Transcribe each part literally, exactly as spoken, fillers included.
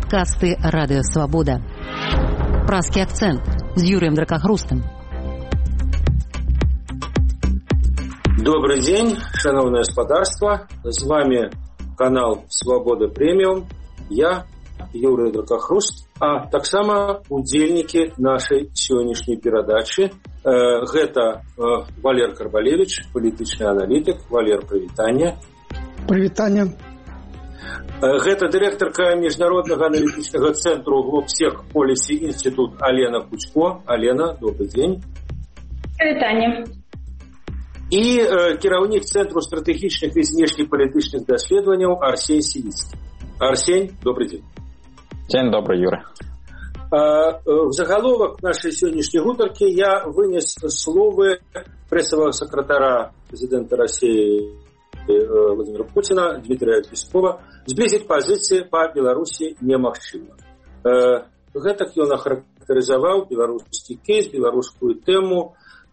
Падкасты Радыё Свабода. Празкі акцэнт з Юрыем Дракахрустам. Добрый день, шановное господарство. С вами канал Свобода Премиум. Я, Юрий Дракахруст, а таксама удзельнікі нашай сённяшняй перадачы. Гэта Валер Карбалевич, палітычны аналітык. Валер, прывітанне. Прывітанне. Гэта дырэктарка міжнароднага аналітычнага цэнтру Глобсех Полісі Інстытут Алена Кучко. Алена, добрый день. Прывітанне. І э, кіраўнік Цэнтру стратэгічных і знешнепалітычных даследаванняў Арсень Сівіцкі. Арсень, добрый день. День добрый, Юра. А, в заголовок нашей сегодняшней гутарки я вынес словы прессового секретаря президента России Владимира Путина Дмитрия Пескова сблизить позиции по Беларуси немагчыма. Гэтак ён охарактарызаваў беларускі кейс, беларускую тему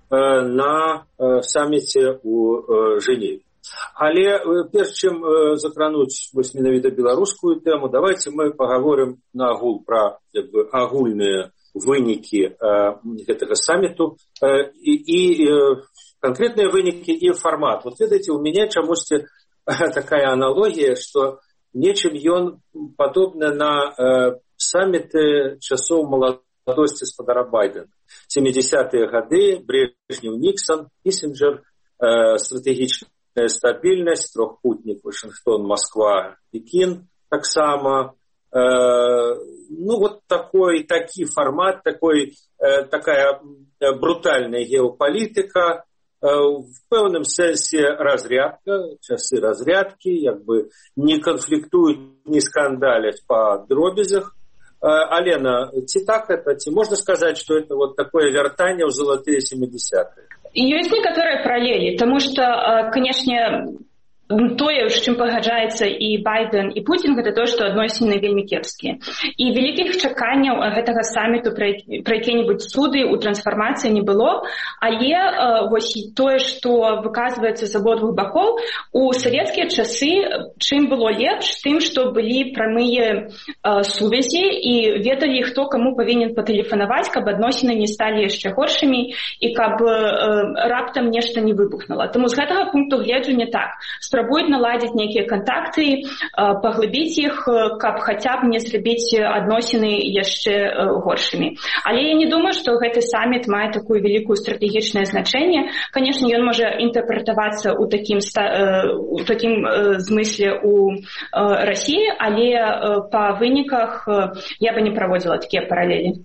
на саммите у Женеве. Але перш чым закрануць вось менавіта беларускую тэму, давайте мы паговорым на агул пра як бы агульныя вынікі гэтага саммиту і, і конкретныя вынікі і фармат. Вот ведаеце, у меня чамусьці такая аналогія, што нечым ён падобны на саммиты часоў маладосці спадара Байдена. семидесятые гады, Брежнев, Никсон, Киссинджер, стратэгічная стабільнасць, трохпутнік Вашингтон, Москва, Пекин, так само. Э, ну, вот такой, такой формат, такой, э, такая брутальная геополитика, э, в певном сенсе разрядка, часы разрядки, як бы не конфликтуют, не скандалят по дробязях. Э, Алена, ці так это, ці можно сказать, что это вот такое вяртанне ў золотые семидесятые? Ёсць некаторыя паралелі, таму што, канешне, тое, з чым пагаджаецца і Байден, і Путін, гэта тое, што адносіны вельмі кепскія. І вялікіх чаканняў гэтага самміту пра якія-небудзь цуды ў трансфармацыі не было, але вось тое, што выказваецца з абодвух бакоў, у савецкія часы чым было лепш, тым, што былі прамыя сувязі і ведалі, хто каму павінен патэлефанаваць, каб адносіны не сталі яшчэ горшымі і каб раптам нешта не выбухнула. Таму з гэтага пункту гледжання так. Спрабуюць наладзіць нейкія кантакты, паглыбіць іх, каб хаця б не зрабіць адносіны яшчэ горшымі. Але я не думаю, што гэты самміт мае такую вялікую стратэгічнае значэнне. Канешне, ён можа інтэрпрэтавацца ў такім, у такім змысле ў Расіі, але па выніках я бы не праводзіла такія паралелі.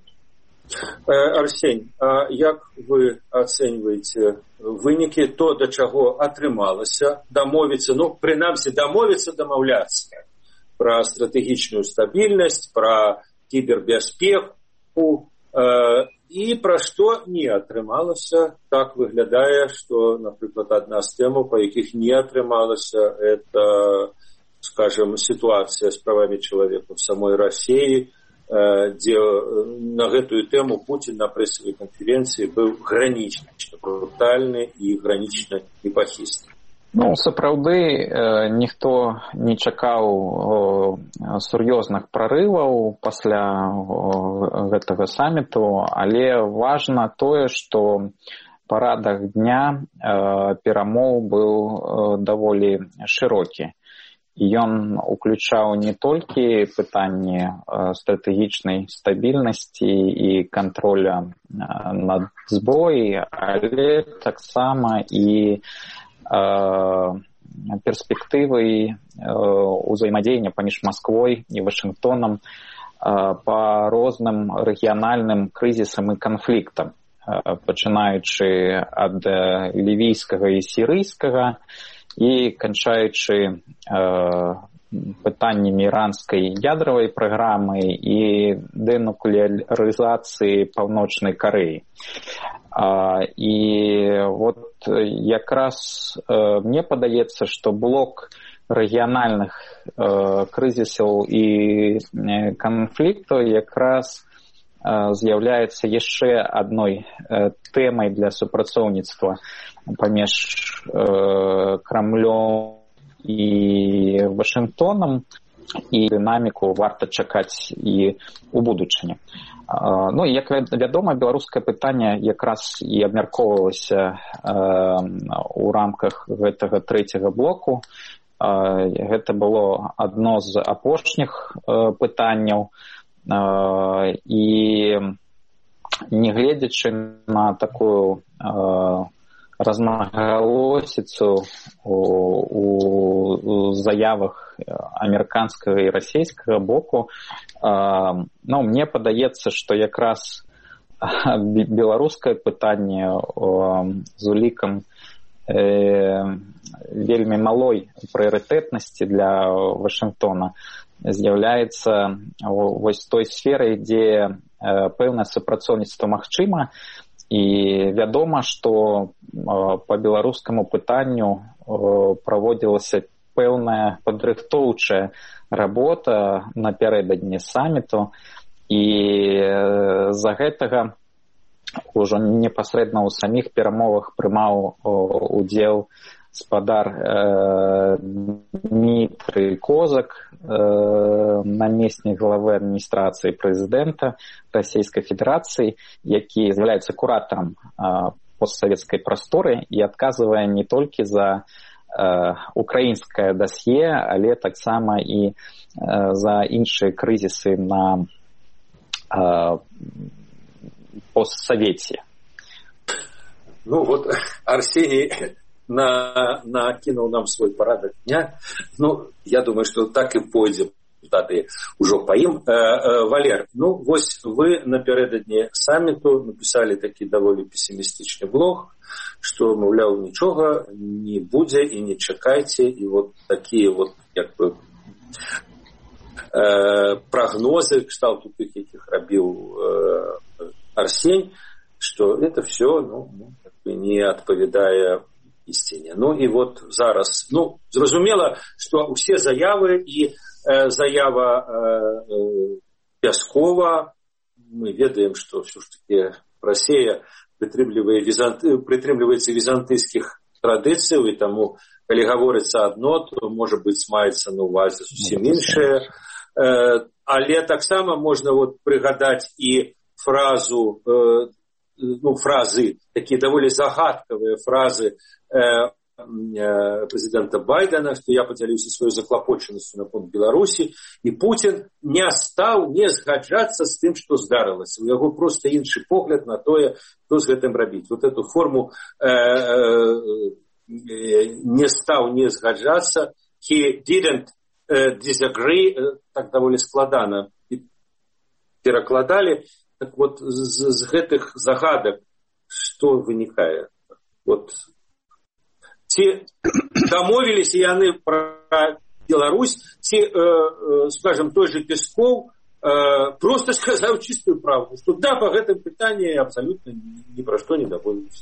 Арсень, а як вы ацэньваеце вынікі, то, да чаго атрымалася дамовіцца, ну, прынамсі, дамовіцца, дамаўляцца пра стратэгічную стабільнасць, пра кібербяспеку э, і пра што не атрымалася. Так выглядае, што, напрыклад, адна з тэмаў, па якіх не атрымалася, это, скажем, сітуацыя з правамі чалавека в самой Расіі, дзе на гэтую тэму Путін на прэсавай канферэнцыі быў гранічна брутальны і гранічна непахісны. Ну, сапраўды, ніхто не чакаў сур'ёзных прарываў пасля гэтага самміту, але важна тое, што парадак дня перамоў быў даволі шырокі. Ён уключаў не толькі пытанне стратэгічнай стабільнасці і контроля над зброяй, але таксама і перспектывай узаемадзеяння паміж Масквой і Вашингтонам па розным рэгіянальным крызісам і канфліктам, пачынаючы ад лівійскага і сірыйскага, і канчаючы э, пытаннямі іранскай ядравай праграмы і дэнуклеарызацыі Паўночнай Карэі. А, і вот якраз э, мне падаецца, што блок рэгіянальных э, крызісаў і э, канфліктаў якраз э, з'яўляецца яшчэ адной э, тэмай для супрацоўніцтва паміж э, Крамлём і Вашингтонам, і дынаміку варта чакаць і ў будучыні. Ну, як вядома, беларускае пытанне якраз і абмяркоўвалася ў рамках гэтага трэцяга блоку. Гэта было адно з апошніх пытанняў, і нягледзячы на такую размагалосіцу у заявах амерыканскага і расійскага боку, ну, мне падаецца, што якраз беларускае пытанне з улікам вельмі малой прыярытэтнасці для Вашынгтона з'яўляецца вось той сферай, дзе пэўнае супрацоўніцтва магчыма. І вядома, што па беларускаму пытанню праводзілася пэўная падрыхтоўчая работа напярэдадні саміту, і з-за гэтага ўжо непасрэдна ў саміх перамовах прымаў удзел спадар Дмітрый Козак, намеснік главы адміністрацыі прэзідэнта Расійскай Федэрацыі, які з'яўляецца куратарам постсавецкай прасторы і адказвае не толькі за украінскае дасье, але таксама і за іншыя крызісы на постсавеце. Ну вот Арсений на, накинул нам свой парадок дня. Ну, я думаю, что так и пойдем. Даты уже поим. Э, э, Валер, ну, вось вы напередодні саміту написали такий доволі пессимистичный блог, что, мовляв, ничего не будет и не чекайте. И вот такие вот, как бы, э, прогнозы, кшталту тых, яких робил э, Арсень, что это все, ну, как бы не отповедая истине. Ну, и вот зараз, ну, зразумела, что все заявы и э, заява э, э, Пяскова, мы ведаем, что все-таки Россия прытрымліваецца візантыйскіх традыцый, і таму, калі гаворыцца адно, то, может быть, маецца на увазе зусім іншае. Э, але таксама можна вот прыгадаць і фразу, э, ну, фразы, такие довольно загадковые фразы э, э, президента Байдена, что я поделился своей заклопоченностью на пункт Беларуси, и Путин не стал не згаджаться с тем, что здарылось. У него просто инший погляд на то, что с этим робить. Вот эту форму э, э, не стал не згаджаться, he didn't uh, disagree, так довольно складано перекладали. Так вот, з, з гэтых загадак што вынікае? Вот ці дамовіліся яны пра Беларусь, ці, э, э, скажем, той же Песков э, просто сказаў чистую правду, што да, па гэтым пытанні абсалютна ні пра што не дамовіліся.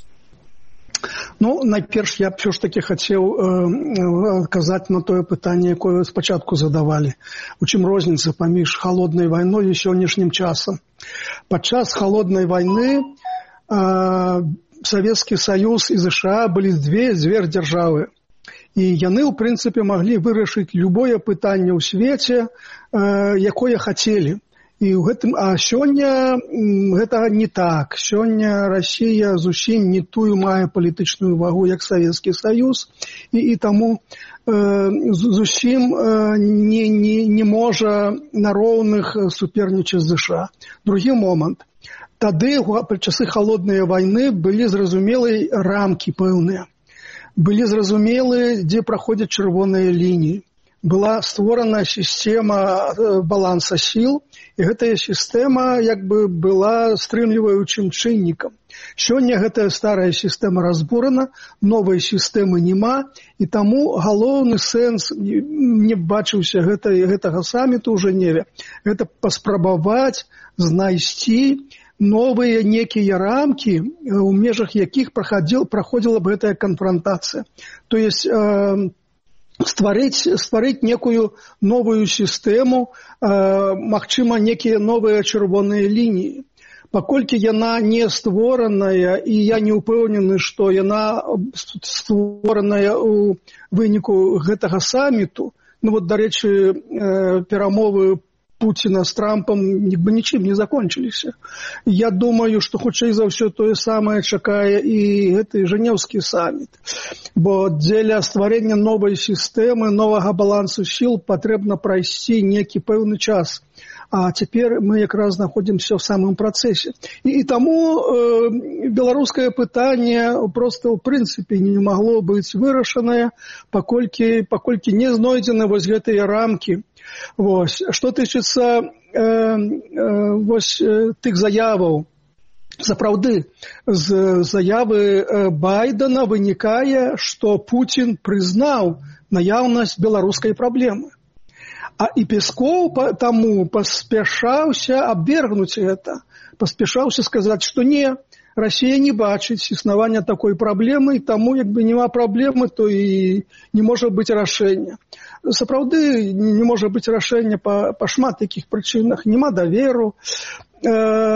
Ну, найперш я б все ж таки хацеў э, казаць на тое пытанне, якое спачатку задавалі. У чым розніца паміж халоднай вайной і сённяшнім часам? Падчас халоднай вайны э, Савецкі Саюз і ЗША былі две звердзяржавы. І яны, ў прынцыпе, маглі вырашыць любое пытанне ў свеце, э, якое хацелі. І ў гэтым, а сёння гэта не так. Сёння Расія зусім не тую мае палітычную вагу, як Савецкі Саюз, і, і таму э, зусім э, не, не, не можа на роўных супернічаць з ЗША. Другі момант. Тады, пры часы халоднай вайны, былі зразумелыя рамкі пэўныя. Былі зразумелыя, дзе праходзяць чырвоныя лініі. Была створана сістэма баланса сіл, і гэтая сістэма як бы была стрымліваючым чыннікам. Сёння гэтая старая сістэма разбурана, новай сістэмы няма, і таму галоўны сэнс не бачыўся гэта, гэтага саміту ў Жэневе. Гэта паспрабаваць знайсці новыя некія рамкі, у межах якіх праходзіла, праходзіла б гэтая канфронтацыя. То есть э, стварыць, стварыць некую новую сістэму, э, магчыма, некія новыя чырвоныя лініі. Паколькі яна не створаная, і я не ўпэўнены, што яна створаная ў выніку гэтага саміту, Ну вот, дарэчы, перамовы Путина с Трампом бы ничем не закончились. Я думаю, что хутчэй за ўсё тое самае чакае і гэты Женевскі саммит. Бо дзеля стварэння новай сістэмы, новага балансу сіл патрэбна прайсці некі пэўны час. А цяпер мы якраз знаходзімся ў самым працэсе. І, і таму э, беларускае пытанне проста ў прынцыпе не магло быць вырашанае, паколькі, паколькі не знойдзены вось гэтыя рамкі. Вось. Што тычыцца э, э, вось, э, тых заяваў, сапраўды, з заявы э, Байдена вынікае, што Путін прызнаў наяўнасць беларускай праблемы. А і Пескоў таму паспяшаўся абвергнуць гэта, паспяшаўся сказаць, што не, Расія не бачыць існавання такой праблемы, і таму, як бы няма праблемы, то і не можа быць рашэння. Сапраўды не можа быць рашэння па, па шмат такіх прычынах, няма даверу, э,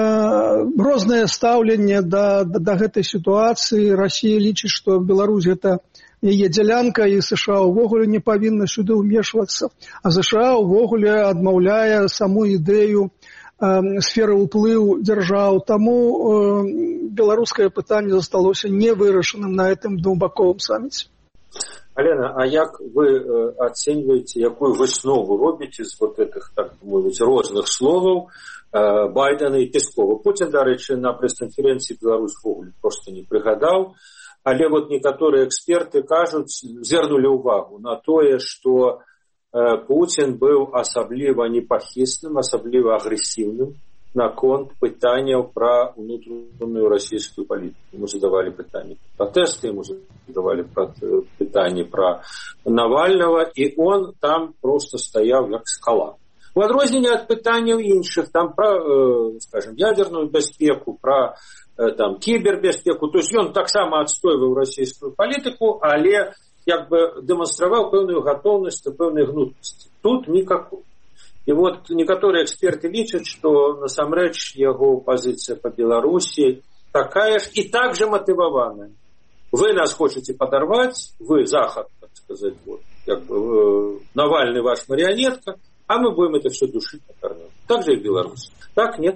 рознае стаўленне да, да, да гэтай сітуацыі. Расія лічыць, што Беларусь гэта яе дзялянка, і США ўвогуле не павінна сюды ўмешвацца, а США ўвогуле адмаўляе саму ідэю э, сферы ўплыву дзяржаў. Таму э, беларускае пытанне засталося невырашаным на гэтым двухбаковым самміце. Алена, а як вы э, ацэньваеце, якую выснову робіце з вот этих, так мовіць, розных словаў э, Байдена і Пескова? Путін, дарэчы, на прэс-канферэнцыі Беларусь ввогуле проста не прыгадаў, але вот некаторыя эксперты кажуць, звярнулі ўвагу на тое, што э, Путін быў асабліва непахісным, асабліва агрэсіўным наконт пытанняў пра унутраную расійскую палітыку. Ему задавали пытанні пра тэсты, ему задавали пытанні пра Навального, і он там просто стаяў як скала. У адрозненне ад пытанняў іншых, там пра, э, скажем, ядерную бяспеку, пра э, там кібербяспеку, то есть ён таксама адстойваў расійскую палітыку, але як бы дэманстраваў пэўную гатоўнасць да пэўнай гнуткасці. Тут никакой. І вот некаторыя эксперты лічаць, што насамрэч яго пазіцыя па Беларусі такая ж і так же матываваная. Вы нас хочаце падарваць, вы Захад, так сказать, вот, как бы, Навальный ваш марионетка, а мы будем это все душить на корню. Так же и в Беларуси. Так, нет?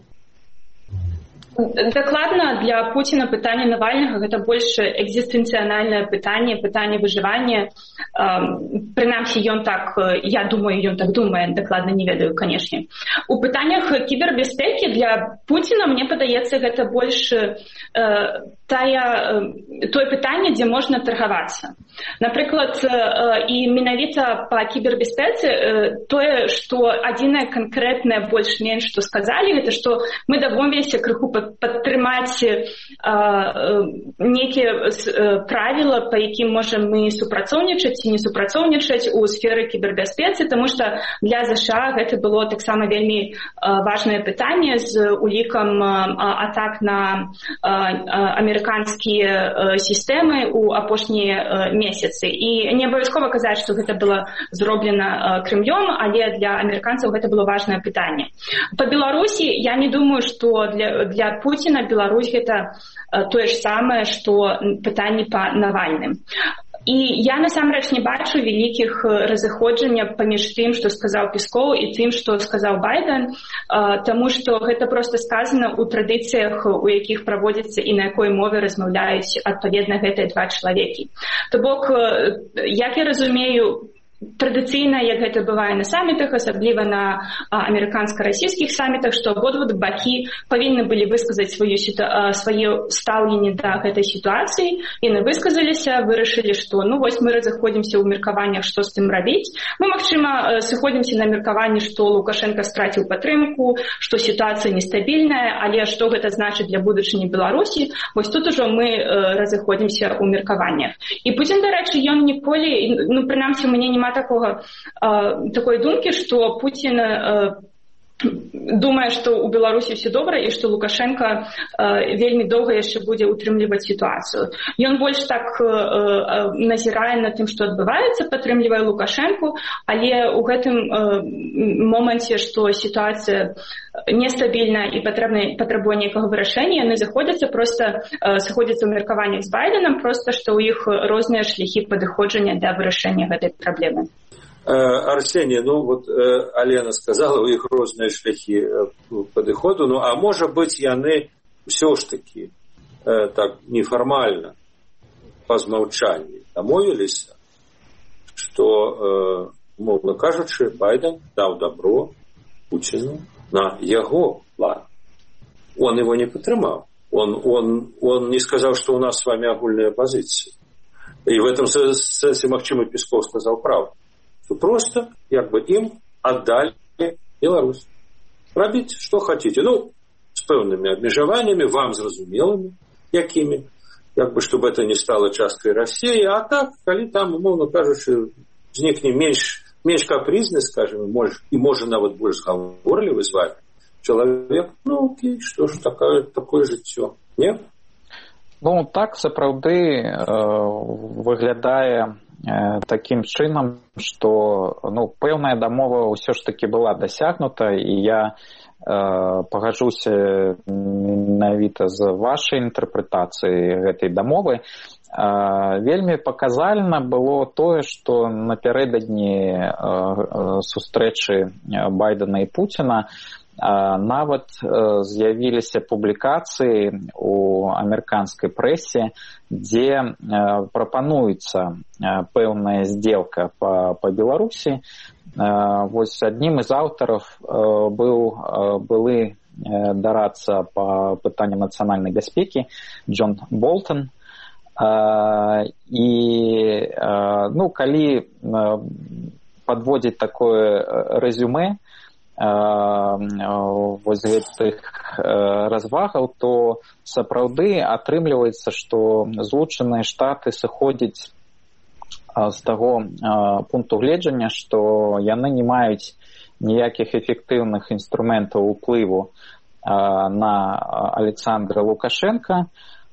Дакладна, для Пуціна пытанне Навальнага гэта больш экзістэнцыянальнае пытанне, пытанне выжывання. Прынамсі, ён так, я думаю, ён так думае, дакладна не ведаю, канешне. У пытаннях кібербяспекі для Пуціна, мне падаецца, гэта больш э, тая, э, тое пытанне, дзе можна таргавацца. Напрыклад, э, і менавіта па кібербяспецы э, тое, што адзінае канкрэтнае больш-менш, што сказалі, гэта што мы дамовіліся крыху падтрымаць э, некія э, правіла, па якім можам мы супрацоўнічаць ці не супрацоўнічаць у сферы кібербяспецы, таму што для ЗША гэта было таксама вельмі э, важнае пытанне з улікам э, атак на э, амерыканскія э, сістэмы ў апошнія э, месяцы. І не абавязкова казаць, што гэта было зроблена э, Крымлём, але для амерыканцаў гэта было важнае пытанне. Па Беларусі я не думаю, што для, для Пуціна Беларусь гэта тое ж самае, што пытанне па Навальным. І я насамрэч не бачу вялікіх разыходжання паміж тым, што сказаў Пескоў, і тым, што сказаў Байден, таму што гэта проста сказана ў традыцыях, у якіх праводзіцца і на якой мове размаўляюць адпаведна гэтыя два чалавекі. То бок, як я разумею, традыцыйна, як гэта бывае на самітах, асабліва на амерыканска-расійскіх самітах, што абодва бакі павінны былі высказаць сваю сіту... свае стаўленне да гэтай сітуацыі, яны высказаліся, вырашылі, што ну вось мы разыходзімся ў меркаваннях, што з тым рабіць. Мы, магчыма, сыходзімся на меркаванні, што Лукашенка страціў падтрымку, што сітуацыя нестабільная, але што гэта значыць для будучыні Беларусі, вось тут ужо мы разыходзімся ў меркаваннях. І Пуцін, дарэчы, ён ніколі, ну прынамсі, у мяне няма такого, э, такой думкі, што Пуцін э, думае, што ў Беларусі все добра і што Лукашенко э, вельмі доўга яшчэ будзе утрымліваць сітуацыю. Ён больш так э, назірае на тым, што адбываецца, падтрымлівае Лукашенку, але ў гэтым э, моманце, што сітуацыя нестабільна і патрабуе нейкага вырашэння, яны заходзяцца, проста э, сыходзяцца ў меркаваннях з Байденам, проста што ў іх розныя шляхі падыходжання да вырашэння гэтай праблемы. Арсений, ну вот Алена сказала, у іх розныя шляхі падыходу, ну а можа быць яны ўсё ж такі так нефармальна па змаўчанні дамовіліся, што, мовна кажучы, Байден даў добро Путину на яго план. Он его не падтрымаў. Он, он, он не сказал, что у нас с вами агульная позиция. И в этом senсе Максим Песков сказал правду. Что просто, как бы, им отдали Беларусь. Робить, что хотите. Ну, с певными обмежеваниями, вам зразумелыми, якими, как бы, чтобы это не стало часткой России. А так, коли там, умовно кажучи, зникне меньше, меньше капризный, скажем, и может нават больше сговорливый с вами человек, ну окей, что ж, такое, такое жыццё, не? Ну, так, сапраўды, э, выглядае э, таким чынам, што, ну, пэўная дамова ўсё ж таки была дасягнута, і я э, пагаджуся менавіта з вашай інтэрпрэтацыяй гэтай дамовы. Э, вельмі паказальна было тое, што напярэдадні э, э, сустрэчы Байдена і Пуціна нават з'явіліся публікацыі у амерыканскай прэсе, дзе прапануецца пэўная здзелка па, па Беларусі. Вось аднім з аўтараў быў былы дарадца па пытанням нацыянальнай бяспекі Джон Болтон. І, ну, калі падводзіць такое рэзюмэ вось гэтых развагаў, то сапраўды атрымліваецца, што Злучаныя Штаты сыходзяць з таго пункту гледжання, што яны не маюць ніякіх эфектыўных інструментаў уплыву на Александра Лукашенка.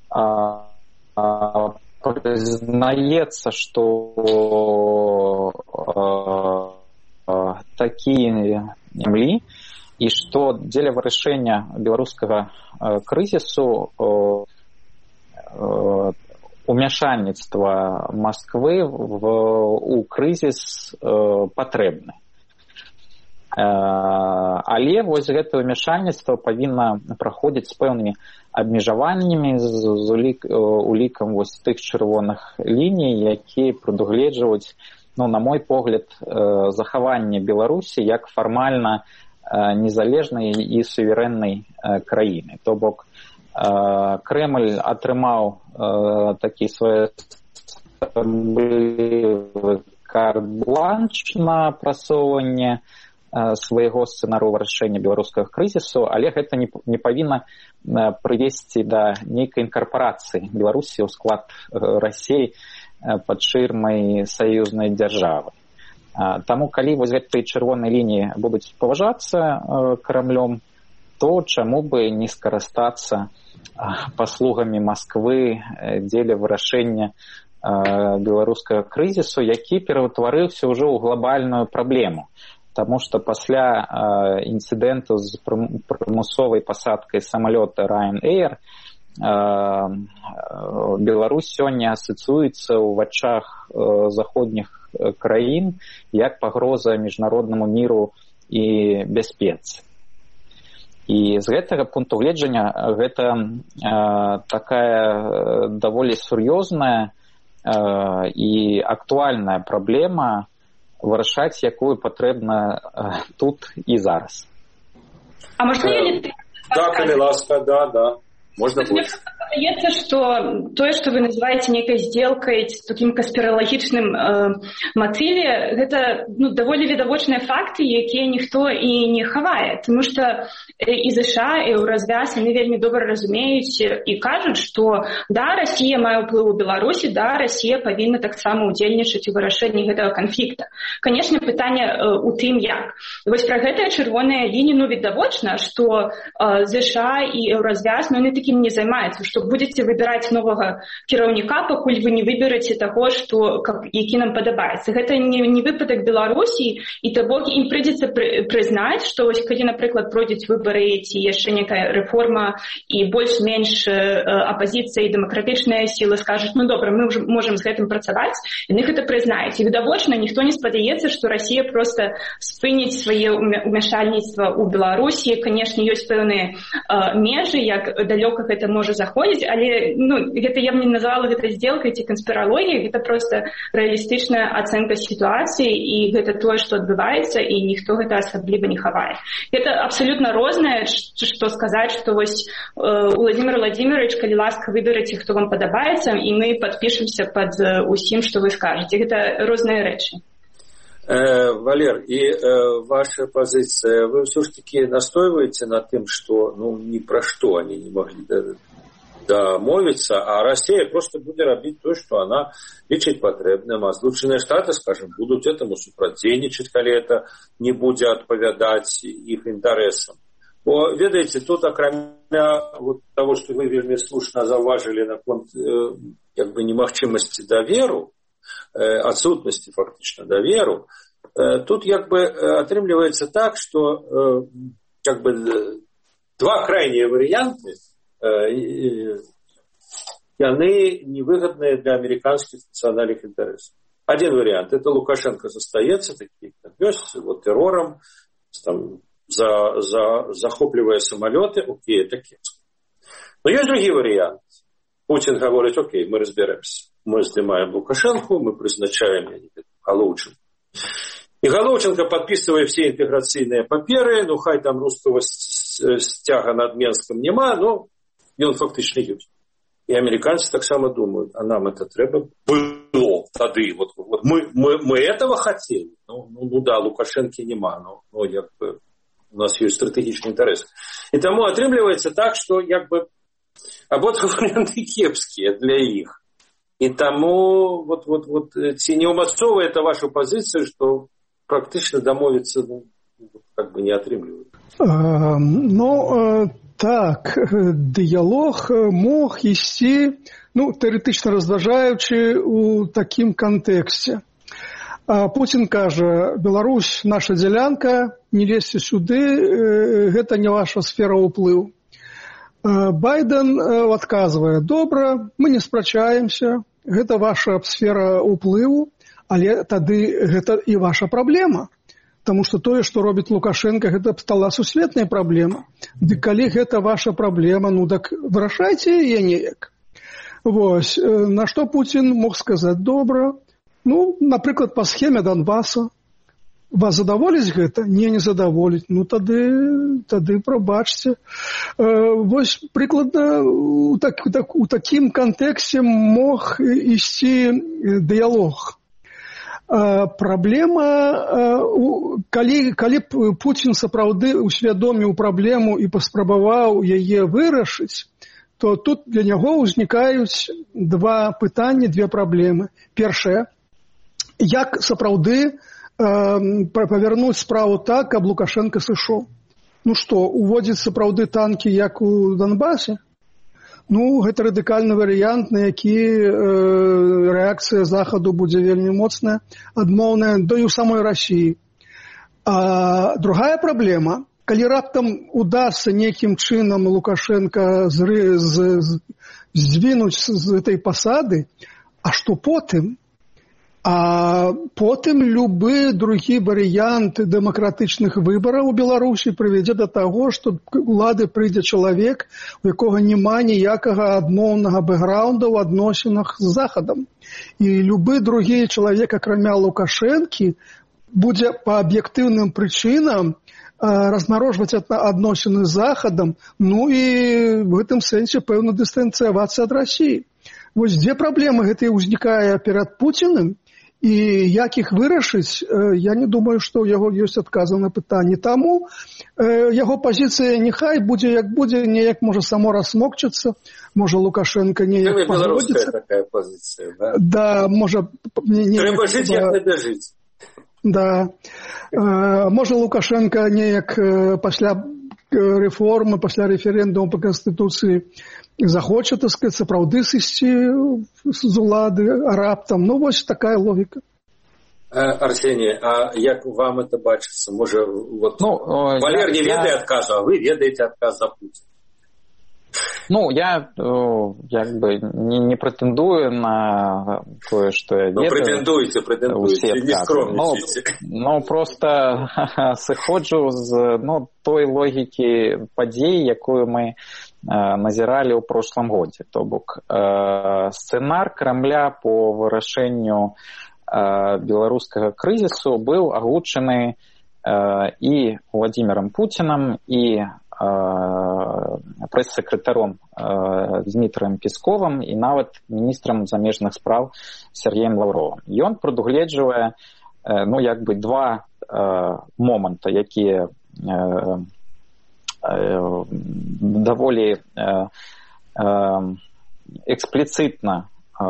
Прызнаецца, што такія землі, і што дзеля вырашэння беларускага крызісу умяшальніцтва Масквы в, у крызіс патрэбны. Але вось гэта умяшальніцтва павінна праходзіць з пэўнымі абмежаваннямі, з улік, улікам вось тых чырвоных ліній, якія прадугледжваюць, ну, на мой погляд, захаванне Беларусі як фармальна незалежнай і суверэннай краіны. То бок Крэмль атрымаў такі своеасаблівы карт-бланш на прасоўванне свайго сцэнару вырашэння беларускага крызісу, але гэта не, не павінна прывесці да нейкай інкарпорацыі Беларусі ў склад Расіі пад шырмай саюзнай дзяржавы. Таму, калі вось гэтыя чырвоныя лініі будуць паважацца Крамлём, то чаму бы не скарыстацца паслугамі Масквы дзеля вырашэння беларускага крызісу, які пераўтварыўся ўжо ў глобальную праблему. Таму што пасля інцыдэнту з прымусовай пасадкай самалёта Ryanair Беларусь сёння асацыюецца ў вачах заходніх краін як пагроза міжнароднаму міру і бяспецы. І з гэтага пункту гледжання гэта такая даволі сур'ёзная і актуальная праблема, вырашаць якую патрэбна тут і зараз. А можна я не... Да, калі ласка, да, да. Можно Мне здаецца, што тое, што вы называеце нейкай здзелкай з такім канспіралагічным э, матыве, гэта, ну, даволі відавочныя факты, якія ніхто і не хавае. Таму што і ЗША, і Еўразвяз, яны вельмі добра разумеюць і кажуць, што да, Расія мае ўплыў у Беларусі, да, Расія павінна таксама ўдзельнічаць у вырашэнні гэтага канфлікта. Канешне, пытанне э, у тым, як. І вось пра гэтыя чырвоныя лініі, ну, відавочна, што э, ЗША і Еўразвяз, ну, яны такім не займаецца, што будзеце выбіраць новага кіраўніка, пакуль вы не выбераце таго, што, які нам падабаецца. Гэта не, не выпадак Беларусі, і того ім прыйдзецца пры, прызнаць, што вось калі, напрыклад, пройдуць выбары ці яшчэ некая рэформа і больш-менш апазіцыя і дэмакратычная сіла скажуць, ну добра, мы ўжо можам з гэтым працаваць, яны гэта прызнаюць. І відавочна, ніхто не спадзяецца, што Расія проста спыніць свае ўмяшальніцтва ў Беларусі. Канешне, ёсць пэўныя э, межы, як далёка гэта можа заходзіць, але ну, гэта я б не называла гэта здзелкай ці канспіралогіяй, гэта проста рэалістычная ацэнка сітуацыі, і гэта тое, што адбываецца, і ніхто гэта асабліва не хавае. Гэта абсалютна рознае, што сказаць, што вось э, Владимир Владимирович, калі ласка, выберыце, хто вам падабаецца, і мы падпішемся пад усім, што вы скажаце. Гэта розныя рэчы. Э, Валер, и э, ваша позиция, вы все-таки настаиваете на тем, что ну, ни про что они не могли домовиться, а Россия просто будет робить то, что она лечить потребным, а Злученные Штаты, скажем, будут этому супротивничать, когда это не будет отповедать их интересам. Бо, ведаете, тут, окромя вот того, что вы вельми слушно заважили на конт э, как бы немагчимости доверу, отсутности фактично доверу, тут как бы отрымливается так, что как бы два крайние варианты, и они невыгодные для американских национальных интересов. Один вариант – это Лукашенко застается такие, вот террором, там, за, за, захопливая самолеты, окей, это кепско. Но есть другой вариант. Путин говорит, окей, мы разберемся. Мы снимаем Лукашенко, мы призначаем Головченко. И Головченко, подписывая все интеграционные паперы, ну, хай там русского стяга над Менском нема, но и он фактично есть. И американцы так само думают, а нам это треба было тады. Вот, вот мы, мы, мы этого хотели. Ну, ну, ну да, Лукашенко нема, но, но як бы, у нас есть стратегичный интерес. И тому отрымливается так, что як бы обоих варианты кепские для их. И тому вот, вот, вот, ці не умацовывая это вашу позицию, что практично домовиться ну, как бы не отрымливают. А, ну, так, дыялог мог ісці, ну, тэарэтычна разважаючы у такім кантэксце. А Путін кажа, Беларусь наша дзялянка, не лезьце сюды, гэта не ваша сфера ўплыву. Байден адказвае, добра, мы не спрачаемся, гэта ваша сфера ўплыву, але тады гэта і ваша праблема. Таму што тое, што робіць Лукашенко, гэта стала сусветная праблема. Дык калі гэта ваша праблема, ну так вырашайце яе неяк. Вось, на што Путін мог сказаць, добра, ну, напрыклад, па схеме Донбаса, вас задаволіць гэта? Не, не задаволіць. Ну, тады, тады прабачце. Вось, прыкладна, у, так, у такім кантэксце мог ісці дыялог. Праблема, калі, калі Путін сапраўды усвядоміў праблему і паспрабаваў яе вырашыць, то тут для няго ўзнікаюць два пытанні, две праблемы. Першае, як сапраўды павярнуць справу так, каб Лукашенко сышоў. Ну што, уводзіць сапраўды танкі, як у Донбасе? Ну, гэта радыкальны варыянт, на які э, рэакцыя Захаду будзе вельмі моцная, адмоўная, да і ў самой Расіі. А другая праблема, калі раптам удасся нейкім чынам Лукашенко з, з, з, здвінуць з этой пасады, а што потым? А потым любы другі варыянт дэмакратычных выбараў у Беларусі прывядзе да таго, што улады прыйдзе чалавек, у якога няма ніякага адмоўнага бэкграунда ў адносінах з Захадам. І любы другі чалавек, акрамя Лукашэнкі, будзе па аб'ектыўным прычынам размарожваць адносіны з Захадам, ну і в гэтым сэнсе пэўна дыстанцыявацца ад Расіі. Вось дзве праблемы гэтыя ўзнікае перад Пуціным, і як іх вырашыць, я не думаю, што ў яго ёсць адказы на пытанні. Таму яго пазіцыя няхай будзе як будзе, неяк можа само рассмокчыцца, можа Лукашенко неяк пагодзіцца. Беларуская такая пазіцыя, да? Да, можа... Трэба жыць, як надо жыць. Да. Можа Лукашенко неяк пасля рэформа пасля рэферэндуму па Канстытуцыі захоча, так сказать, сапраўды сысці з улады, а раптам. Ну, вось такая логіка. Арсений, а як вам это бачыцца? Можа, вот ну, Валер не я... ведае адказу, а вы ведаеце адказ за Путина. Ну, я як бы не, не претендую на тое, што я ведаю. Ну, претендуйте, претендуйте, не скромнічайце. Ну, ну, просто сыходжу з ну, той логікі падзей, якую мы назіралі ў прошлым годзе. То бок, сцэнар Крамля по вырашэнню беларускага крызісу быў агучаны і Владимиром Путиным, і прэс-сакратаром Дмітрием Песковым і нават міністрам замежных спраў Сергеем Лавровым. Ён прадугледжвае ну, як бы два моманта, якія даволі экспліцытна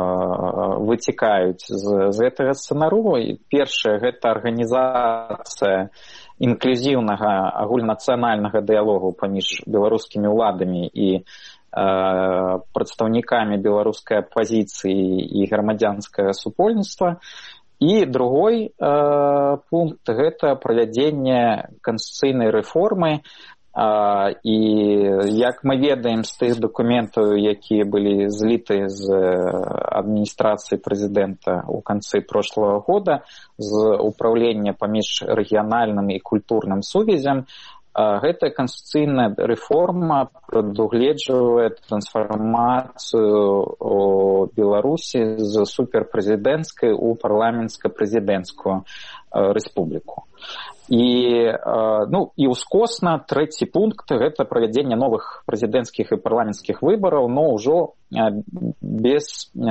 выцікаюць з, з гэтага сцэнару. Першае, гэта арганізацыя інклюзіўнага агульнацыянальнага дыялогу паміж беларускімі ўладамі і э, прадстаўнікамі беларускай апазіцыі і грамадзянскага супольніцтва. І другой э, пункт – гэта правядзенне канстытуцыйнай рэформы. А, і як мы ведаем з тых дакументаў, якія былі зліты з адміністрацыі прэзідэнта ў канцы прошлого года, з управлення паміж рэгіянальным і культурным сувязям, гэтая канстытуцыйная рэформа прадугледжвае трансфармацыю Беларусі з суперпрэзідэнцкай у парламенцка-прэзідэнцкую рэспубліку. І, ну, і ускосна трэці пункт – гэта правядзенне новых прэзідэнцкіх і парламенцкіх выбараў, но ўжо без э,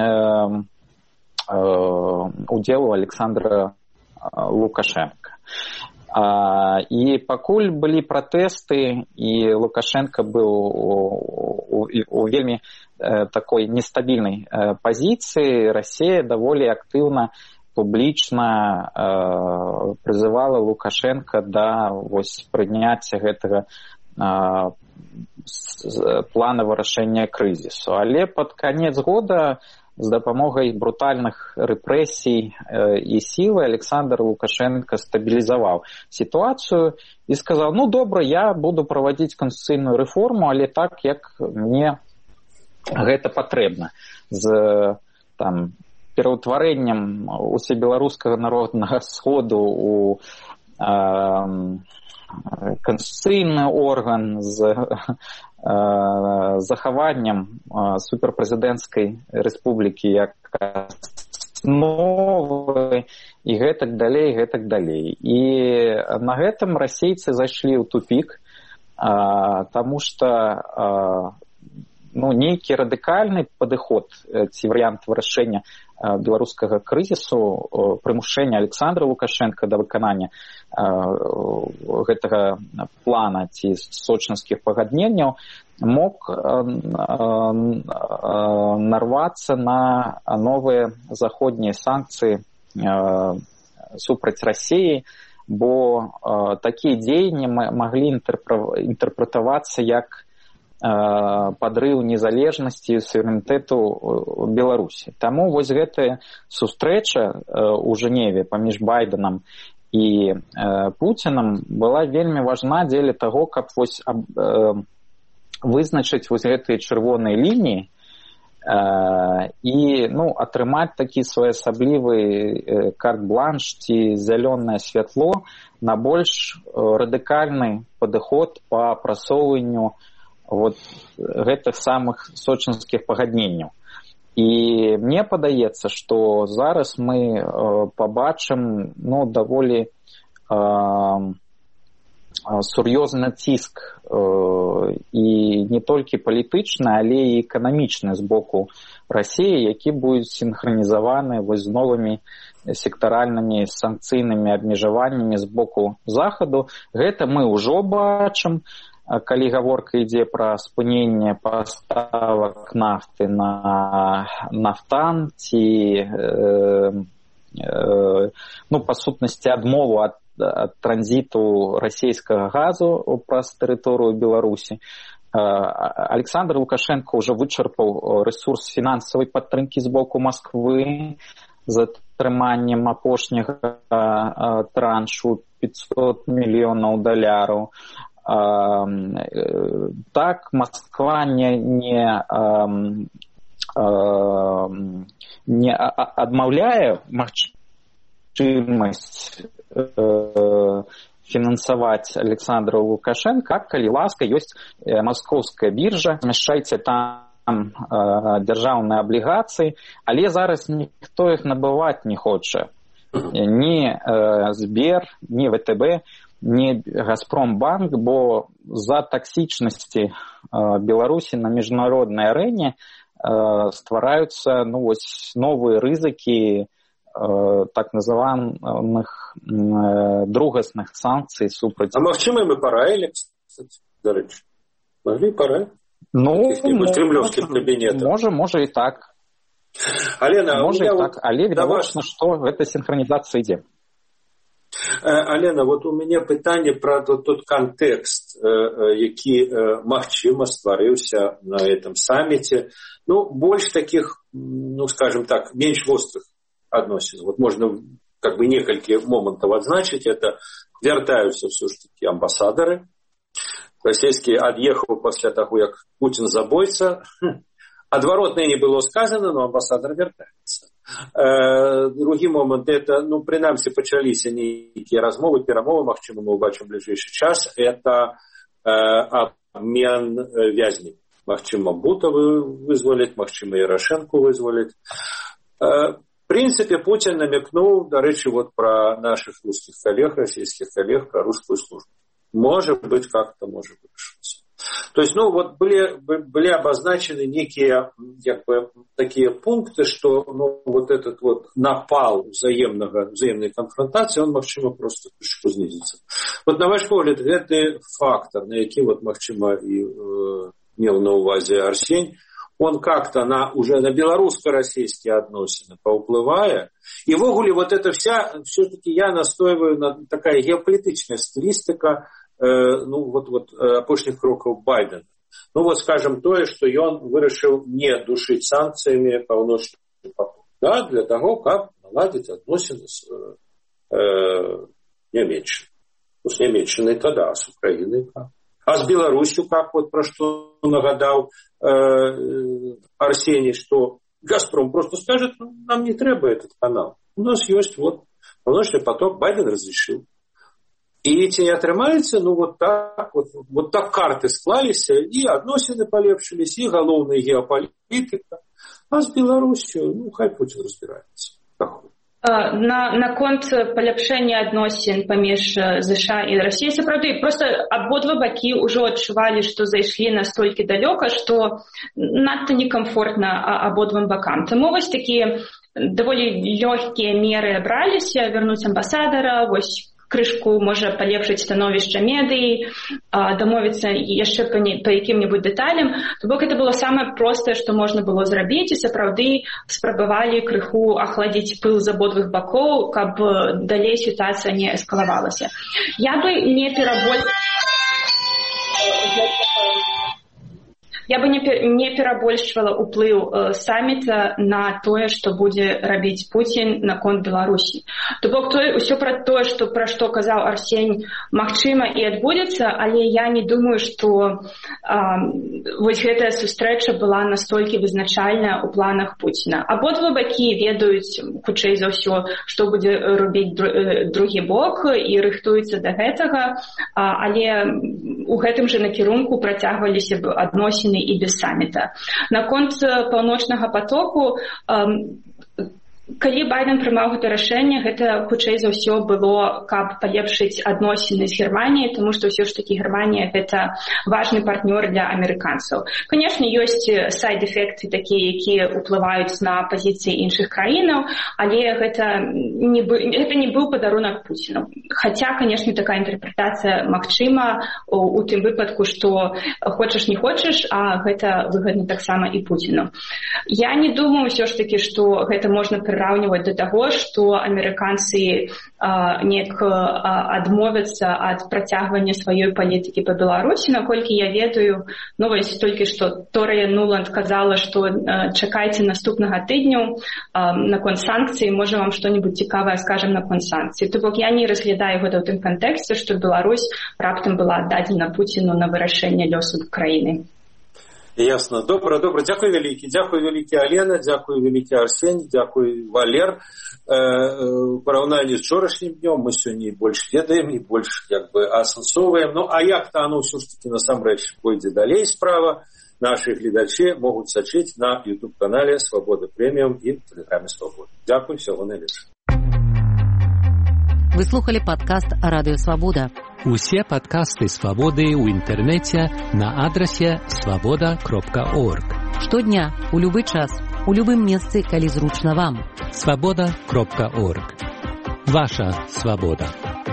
э, удзелу Александра Лукашенка. А, і пакуль былі пратэсты, і Лукашенко быў у, у, у вельмі э, такой нестабільнай э, пазіцыі, Расія даволі актыўна публічна э, прызывала Лукашенко да вось прыняцця гэтага э, плана вырашэння крызісу. Але пад канец года з дапамогай брутальных рэпрэсій э, і сілы Александр Лукашенко стабілізаваў сітуацыю і сказаў: ну добра, я буду правадзіць канстытуцыйную рэформу, але так, як мне гэта патрэбна. З там пераўтварэннем усебеларускага народнага сходу у э, канстытуцыйны орган, з э, захаваннем э, суперпрэзідэнцкай рэспублікі як основы і гэтак далей, гэтак далей. І на гэтым расейцы зайшлі ў тупік, э, таму што э, ну, нейкі радыкальны падыход ці варыянт вырашэння беларускага крызісу, прымушэння Александра Лукашенко да выканання гэтага плана ці сочынскіх пагадненняў мог нарвацца на новыя заходнія санкцыі супраць Расіі, бо такія дзеянні маглі інтэрпрэтавацца як падрыў незалежнасці і суверэнітэту Беларусі. Таму вось гэтая сустрэча ў Жэневе паміж Байденам і Пуцінам была вельмі важна дзеля таго, каб вось вызначыць вось гэтыя чырвоныя лініі і ну, атрымаць такі своеасаблівы карт-бланш ці зялёнае святло на больш радыкальны падыход па прасоўванню вот гэтых самых сочынскіх пагадненняў. І мне падаецца, што зараз мы э, пабачым ну, даволі э, сур'ёзны ціск э, і не толькі палітычны, але і эканамічны з боку Расіі, які будуць сінхранізаваны вось з новымі сектаральнымі санкцыйнымі абмежаваннямі з боку Захаду. Гэта мы ўжо бачым, калі гаворка ідзе пра спыненне паставак нафты на нафтан ці э, э, ну, па сутнасці адмову ад транзіту расійскага газу праз тэрыторыю Беларусі. Александр Лукашенко ўжо вычарпаў рэсурс фінансавай падтрымкі з боку Масквы з атрыманнем апошняга траншу пятьсот мільёнаў даляраў. Так, Москва не, не, не адмаўляе магчымасць фінансаваць Александра Лукашенко, калі ласка, ёсць маскоўская біржа, змяшчайце там дзяржаўныя аблігацыі, але зараз ніхто іх набываць не хоча. Ні Збер, ні ВТБ, ні Газпромбанк, бо за таксічнасці Беларусі на міжнароднай арэне ствараюцца ну, вось, новыя рызыкі так называных другасных санкцый супраць. А магчыма, мы параілі, кстати, дарэчы. Маглі параілі? Ну, кремлёвскіх кабінетах. Можа, можа і так. Алена, можа і так, вот але відавочна, вас... што гэта синхронизацыя ідзе. Алена, вот у мяне пытанне пра тот, тот кантэкст, які магчыма стварыўся на этом самміце. Ну, больш таких, ну, скажем так, менш вострых адносін. Вот можно как бы некалькі момантаў адзначыць. Это вяртаюцца все ж таки амбасадары. Расійскі ад'ехаў пасля таго, як Путін забойца. Адваротна не было сказано, но амбасадар вяртаецца. Э, другі момант, это, ну, прынамсі, пачаліся нейкія размовы, перамовы, магчыма, мы ўбачым бліжэйшы час, это э, абмен вязняў. Магчыма, Бута вызволіць, магчыма, Ярошенко вызволіць. Э, в принципе, Путин намекнул, дарэчы, вот про наших русских коллег, российских коллег, про русскую службу. Может быть, как-то может решиться. То есть, ну, вот были, были обозначены некие, как бы, такие пункты, что, ну, вот этот вот напал взаимного, взаимной конфронтации, он, магчыма, просто трішку знизится. Вот, на ваш погляд, это фактор, на який, вот, магчыма, и э, мел на увазе Арсень, он как-то на, уже на белорусско-российские отношения поуплывая. И в огуле вот это вся, все-таки я настаиваю на такая геополитичная стилистика, э, ну, вот, вот, э, опошних кроков Байдена. Ну, вот, скажем, то, что он вырашил не душить санкциями полночный поток. Да, для того, как наладить отношения с э, Немеччиной. Ну, с Немеччиной тогда, а с Украиной как? А с Беларусью, как вот про что нагадал э, Арсений, что Газпром просто скажет, ну, нам не треба этот канал. У нас есть вот полночный поток, Байден разрешил. И эти не отрымаются, ну вот так, вот, вот так карты склались, и относины полепшились, и головная геополитика. А с Беларусью, ну, хай Путин разбирается. Как На, на конт паляпшэння адносін паміж ЗША і Расіяй, сапраўды, проста абодва бакі ўжо адчувалі, што зайшлі настолькі далёка, што надта некамфортна абодвам бакам. Таму вось такія даволі лёгкія меры браліся, вярнуць амбасадара, вось крышку можа палепшыць становішча медыі, дамовіцца яшчэ па, па якім-небудзь дэталям. То бок гэта было самае простае, што можна было зрабіць, і сапраўды спрабавалі крыху ахладзіць пыл з абодвых бакоў, каб далей сітуацыя не эскалавалася. Я бы не перабольшвала Я бы не, не перабольшвала ўплыў э, самміта на тое, што будзе рабіць Пуцін наконт Беларусі. То бок тое, ўсё пра тое, што, пра што казаў Арсень, магчыма і адбудзецца, але я не думаю, што э, вось гэтая сустрэча была настолькі вызначальная ў планах Пуціна. Абодва бакі ведаюць, хутчэй за ўсё, што будзе робіць другі бок і рыхтуюцца да гэтага, э, але у гэтым жа накірунку працягваліся б адносіны і без самміта. Наконт паўночнага потоку, калі Байден прымаў гэта рашэнне, гэта хутчэй за ўсё было, каб палепшыць адносіны з Германіяй, тому што ўсё ж такі Германія гэта важны партнёр для амерыканцаў. Канешне, ёсць сайд-эфекты такія, якія ўплываюць на пазіцыі іншых краінаў, але гэта не, гэта не быў падарунак Пуціну. Хаця, канешне, такая інтэрпрэтацыя магчыма у, у тым выпадку, што хочаш не хочаш, а гэта выгадна таксама і Пуціну. Я не думаю ўсё ж такі, што гэта можна прыраўнаць прыраўніваць да таго, што амерыканцы неяк адмовяцца ад працягвання сваёй палітыкі па Беларусі. Наколькі я ведаю, ну вось толькі што Торыя Нуланд казала, што чакайце наступнага тыдню наконт санкцый, можа вам што-небудзь цікавае скажам наконт санкцый. То бок я не разглядаю гэта ў тым кантэксце, што Беларусь раптам была аддадзена Пуціну на вырашэнне лёсу краіны. Ясно. Добра, добра. Дзякуй вялікі. Дзякуй вялікі, Алена, дзякуй вялікі, Арсень, дзякуй, Валер. Э, параўнанні з вчорашнім днём мы сёння і больш ведаем, і больш як бы асэнсоўваем. Ну, а як-то оно ўсё ж таки насамрэч пойдзе далей справа, наши гледачы могуць сачыць на YouTube-канале «Свобода Премиум» і в Тэлеграме «Свобода». Дзякуй, всего найлепшага. Вы слухали падкаст «Радыё Свабода». Усе падкасты «Свабоды» ў інтэрнэце на адрасе свабода кропка орг. Штодня, у любы час, у любым месцы, калі зручна вам. свабода кропка орг. Ваша свабода.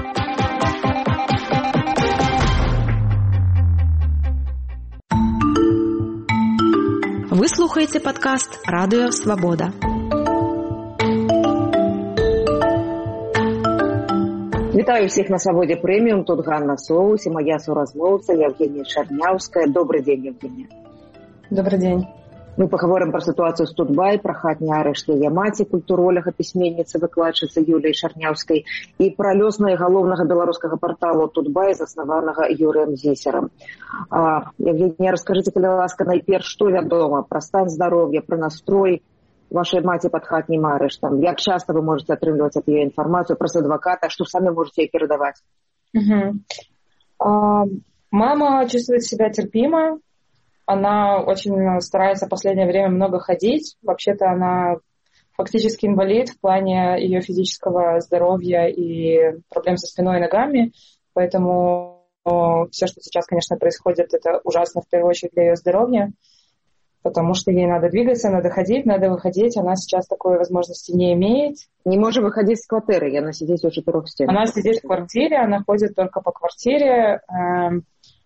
Вы слухаеце падкаст «Радыё Свабода». Вітаю всех на «Свободе Премиум». Тут Ганна Соус и моя суразмоўца Евгения Шарняўская. Добрый день, Евгения. Добрый день. Мы поговорим про ситуацию с Тутбай, про хатні арышт яе маці, культуролага, пісьменніцы, выкладчыцы Юліі Шарняўскай і пра лёс найгалоўнага беларускага порталу Тутбай, заснаванага Юрыем Зісерам. А, Евгения, расскажите, калі ласка, найперш, што вядома пра стан здароўя, пра настрой вашей маці под хатнім арыштам? Як часто вы можете атрымліваць ад яе інфармацыю праз адваката, што сами можете ей передавать? Угу. А, мама чувствует себя терпимо. Она очень старается в последнее время много ходить. Вообще-то она фактически инвалид в плане ее физического здоровья и проблем со спиной и ногами. Поэтому все, что сейчас, конечно, происходит, это ужасно в первую очередь для ее здоровья. Потому что ей надо двигаться, надо ходить, надо выходить. Она сейчас такой возможности не имеет. Не может выходить с квартиры, она сидит у четырех стен. Она сидит в квартире, она ходит только по квартире. Э,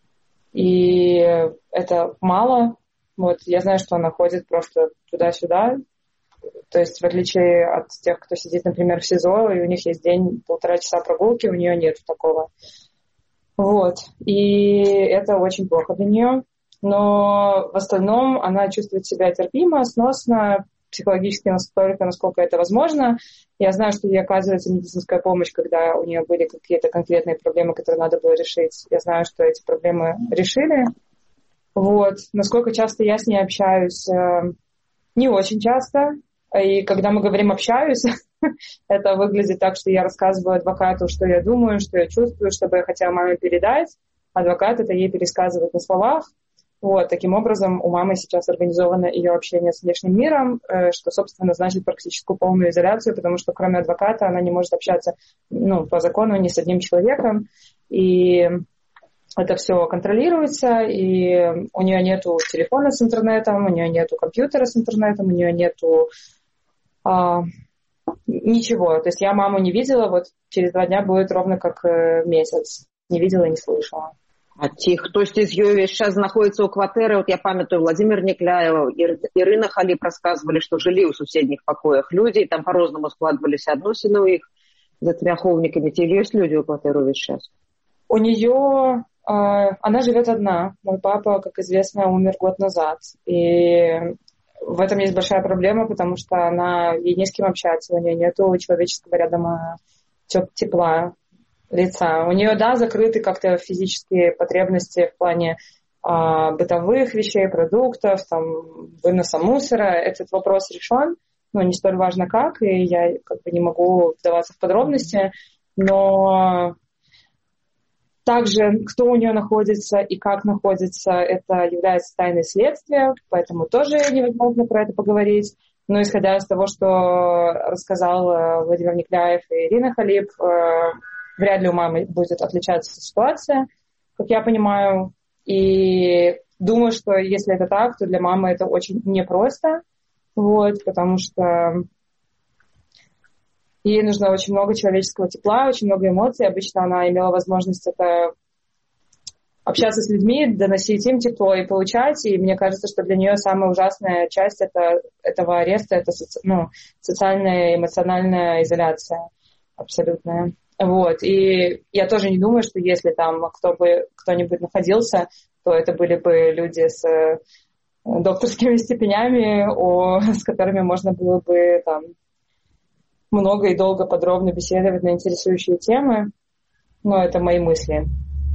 и это мало. Вот, я знаю, что она ходит просто туда-сюда. То есть, в отличие от тех, кто сидит, например, в СИЗО, и у них есть день, полтора часа прогулки, у нее нет такого. Вот. И это очень плохо для нее. Но в остальном она чувствует себя терпимо, сносно, психологически настолько, насколько это возможно. Я знаю, что ей оказывается медицинская помощь, когда у нее были какие-то конкретные проблемы, которые надо было решить. Я знаю, что эти проблемы решили. Вот. Насколько часто я с ней общаюсь? Не очень часто. И когда мы говорим «общаюсь», это выглядит так, что я рассказываю адвокату, что я думаю, что я чувствую, что бы я хотела маме передать. Адвокат это ей пересказывает на словах. Вот, таким образом, у мамы сейчас организовано ее общение с внешним миром, что, собственно, значит практически полную изоляцию, потому что кроме адвоката она не может общаться, ну, по закону ни с одним человеком. И это все контролируется, и у нее нету телефона с интернетом, у нее нету компьютера с интернетом, у нее нету а, ничего. То есть я маму не видела, вот через два дня будет ровно как месяц. Не видела и не слышала. А ті, хтось із ёй весь час знаходіцца ў кватэры, вот я памятаю, Владимир Некляева, Ирина Халип рассказывали, что жили ў суседніх пакоях люди, там по-рознаму складывались адносіны ў іх за ахоўнікамі. Ці ёсць люди ў кватэру весь час? У нее, э, она живет одна. Мой папа, как известно, умер год назад. И в этом есть большая проблема, потому что она, ей не с кем общаться, у нее нету человеческого рядом тепла. Лица. У нее, да, закрыты как-то физические потребности в плане а, бытовых вещей, продуктов, там, выноса мусора. Этот вопрос решен, но не столь важно как, и я как бы не могу вдаваться в подробности. Но также, кто у нее находится и как находится, это является тайной следствия, поэтому тоже невозможно про это поговорить. Но исходя из того, что рассказал Владимир Некляев и Ирина Халип, вряд ли у мамы будет отличаться ситуация, как я понимаю. И думаю, что если это так, то для мамы это очень непросто, вот, потому что ей нужно очень много человеческого тепла, очень много эмоций. Обычно она имела возможность это общаться с людьми, доносить им тепло и получать. И мне кажется, что для нее самая ужасная часть это, этого ареста — это соци... ну, социальная, эмоциональная изоляция абсолютная. Вот. И я тоже не думаю, что если там кто бы, кто-нибудь находился, то это были бы люди с докторскими степенями, о, с которыми можно было бы там много и долго подробно беседовать на интересующие темы. Но это мои мысли.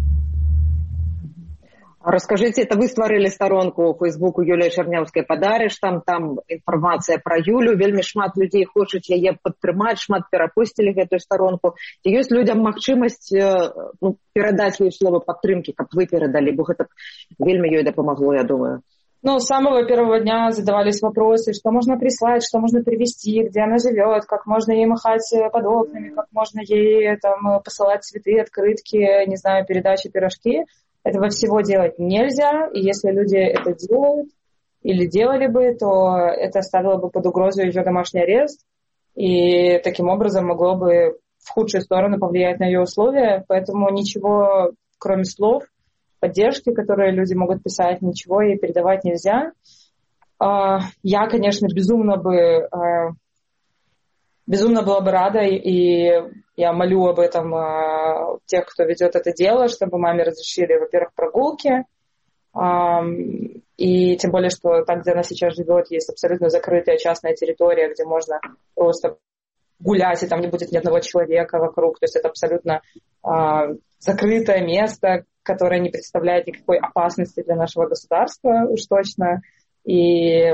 Расскажите, это вы стварылі старонку ў Фейсбуку Юліі Чарняўскай «Падарыш», там, там інфармацыя пра Юлю, вельмі шмат людзей хочуць яе падтрымаць, шмат перапосцілі гэтую старонку. Ці ёсць людзям магчымасць ну, перадаць ёй слова падтрымкі, каб вы перадалі, бо гэта вельмі ёй дапамагло, я думаю. Ну, с самого первого дня задавались вопросы, что можно прислать, что можно привезти, где она живет, как можно ей махать под окнами, как можно ей там посылать цветы, открытки, не знаю, передачи, пирожки. Этого всего делать нельзя, и если люди это делают или делали бы, то это ставило бы под угрозу ее домашний арест, и таким образом могло бы в худшую сторону повлиять на ее условия, поэтому ничего, кроме слов, поддержки, которые люди могут писать, ничего ей передавать нельзя. Я, конечно, безумно бы, безумно была бы рада, и я молю об этом тех, кто ведет это дело, чтобы маме разрешили, во-первых, прогулки, и тем более, что там, где она сейчас живет, есть абсолютно закрытая частная территория, где можно просто гулять, и там не будет ни одного человека вокруг, то есть это абсолютно закрытое место, которое не представляет никакой опасности для нашего государства, уж точно. И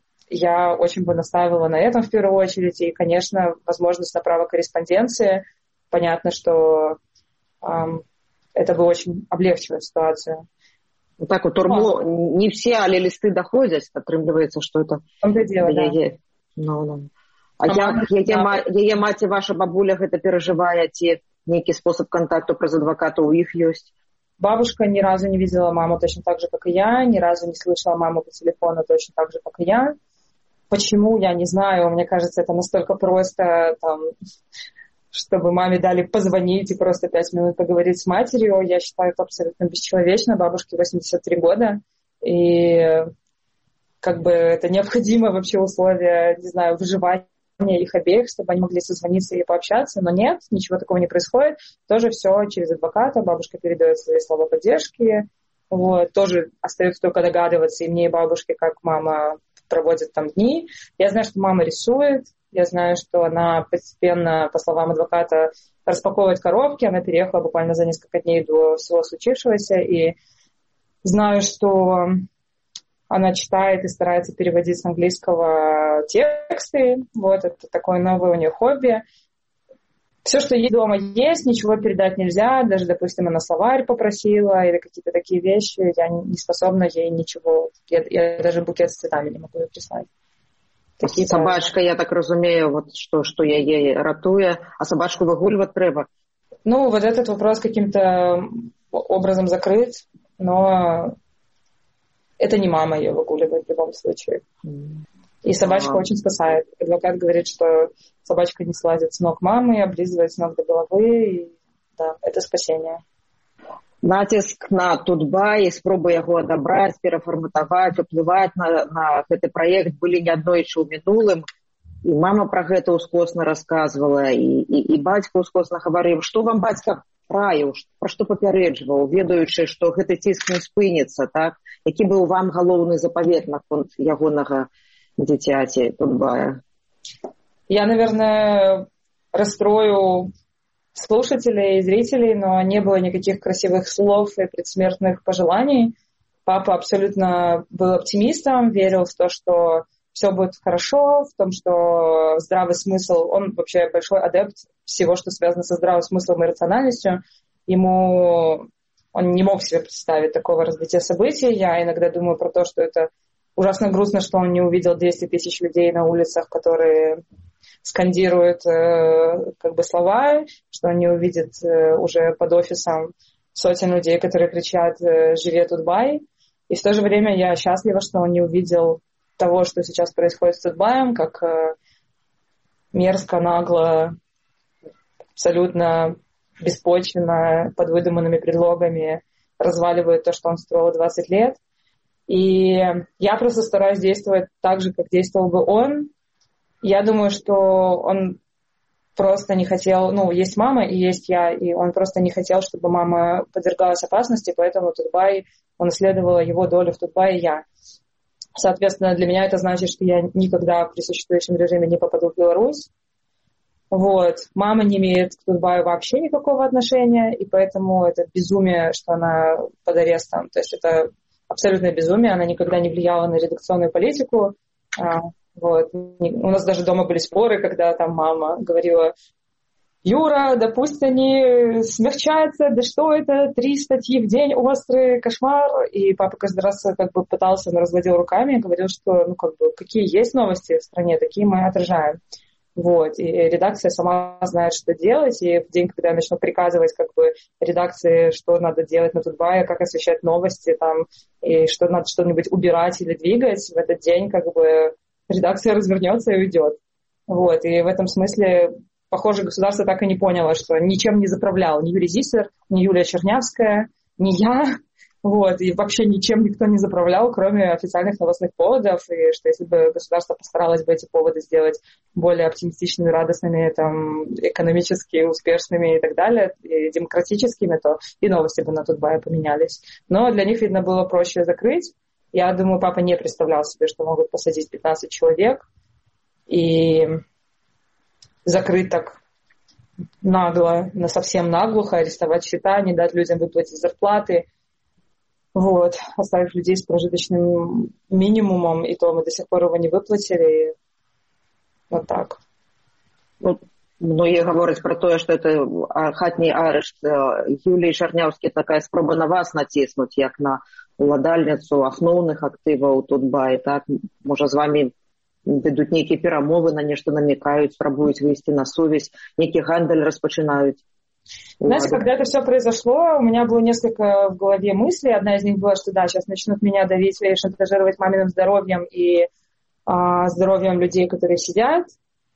я очень бы настаивала на этом в первую очередь. И, конечно, возможность на право корреспонденции. Понятно, что эм, это бы очень облегчило ситуацию. Ну, так вот, турмо, ну, не все, але листы доходят, отрымливается, что это... В том-то дело, да. Яе... Ну, ну. А, а як яе, ма... яе маці, ваша бабуля, гэта переживае, ці нейкі способ контакту праз адвоката у іх ёсць? Бабушка ни разу не видела маму точно так же, как и я, ни разу не слышала маму по телефону точно так же, как и я. Почему, я не знаю. Мне кажется, это настолько просто, там, чтобы маме дали позвонить и просто пять минут поговорить с матерью. Я считаю это абсолютно бесчеловечно. Бабушке восемьдесят три года. И как бы это необходимое вообще условие, не знаю, выживания их обеих, чтобы они могли созвониться и пообщаться, но нет, ничего такого не происходит. Тоже все через адвоката, бабушка передает свои слова поддержки, вот, тоже остается только догадываться и мне, и бабушке, как мама проводит там дни. Я знаю, что мама рисует, я знаю, что она постепенно, по словам адвоката, распаковывает коробки, она переехала буквально за несколько дней до всего случившегося, и знаю, что она читает и старается переводить с английского тексты. Вот, это такое новое у нее хобби. Все, что ей дома есть, ничего передать нельзя. Даже, допустим, она словарь попросила или какие-то такие вещи. Я не способна ей ничего. Я, я даже букет с цветами не могу ей прислать. Такие собачка, я так разумею, вот что, что я ей ратуя. А собачку выгуливать треба? Ну, вот этот вопрос каким-то образом закрыт, но... Это не мама ее выгуливает в любом случае. И собачка а. очень спасает. Адвокат говорит, что собачка не слазит с ног мамы, облизывает с ног до головы. И, да, это спасение. Націск на Тутбай, спробы яго адабраць, перафарматаваць, уплываць на, на гэты праект былі неаднойчы ў мінулым. І мама пра гэта ўскосна расказвала, і, і, і бацька ўскосна гаварыў. Што вам бацька раіў, пра што папярэджваў, ведаючы, што гэты ціск не спыніцца, так? Які быў вам галоўны запавет наконт ягонага дзіцяці Тутбая? Я, наверное, расстрою слушателей и зрителей, но не было никаких красивых слов и предсмертных пожеланий. Папа абсолютно был оптимистом, верил в то, что все будет хорошо, в том, что здравый смысл, он вообще большой адепт всего, что связано со здравым смыслом и рациональностью. Ему он не мог себе представить такого развития событий. Я иногда думаю про то, что это ужасно грустно, что он не увидел двести тысяч людей на улицах, которые скандируют э, как бы слова, что он не увидит э, уже под офисом сотен людей, которые кричат э, «Живи Тутбай!». И в то же время я счастлива, что он не увидел того, что сейчас происходит с Тутбаем, как э, мерзко, нагло, абсолютно беспочвенно, под выдуманными предлогами разваливают то, что он строил двадцать лет. И я просто стараюсь действовать так же, как действовал бы он. Я думаю, что он просто не хотел... Ну, есть мама и есть я, и он просто не хотел, чтобы мама подвергалась опасности, поэтому Тутбай, он исследовал его долю в Тутбае и я. Соответственно, для меня это значит, что я никогда при существующем режиме не попаду в Беларусь. Вот. Мама не имеет к Тутбаю вообще никакого отношения, и поэтому это безумие, что она под арестом. То есть это абсолютное безумие, она никогда не влияла на редакционную политику. Вот. У нас даже дома были споры, когда там мама говорила: Юра, да пусть они смягчаются, да что это, три статьи в день, острый кошмар. И папа каждый раз как бы пытался, он разводил руками и говорил, что ну как бы какие есть новости в стране, такие мы отражаем. Вот, и редакция сама знает, что делать, и в день, когда я начну приказывать как бы редакции, что надо делать на Тутбае, как освещать новости, там, и что надо что-нибудь убирать или двигать, в этот день как бы редакция развернется и уйдет. Вот, и в этом смысле, похоже, государство так и не поняло, что ничем не заправлял ни Юрий Зисер, ни Юлия Чернявская, ни я. Вот, и вообще ничем никто не заправлял, кроме официальных новостных поводов, и что если бы государство постаралось бы эти поводы сделать более оптимистичными, радостными, там, экономически успешными и так далее, и демократическими, то и новости бы на Тутбае поменялись. Но для них, видно, было проще закрыть. Я думаю, папа не представлял себе, что могут посадить пятнадцать человек и закрыть так нагло, на совсем наглухо, арестовать счета, не дать людям выплатить зарплаты. Вот, оставив людей с прожиточным минимумом, и то мы до сих пор его не выплатили. И вот так. Ну, многие говорят про то, что это хатний арешт Юлии Чарняўскай, такая спроба на вас націснуть, як на уладальніцу асноўных актываў Тутбай. Так, можа, з вами ведуць нейкія перамовы, на нешта намекаюць, спрабуюць выйсці на сувязь, нейкі гандаль распачынаюць. Знаете, когда это все произошло, у меня было несколько в голове мыслей. Одна из них была, что да, сейчас начнут меня давить и шантажировать маминым здоровьем и а, здоровьем людей, которые сидят.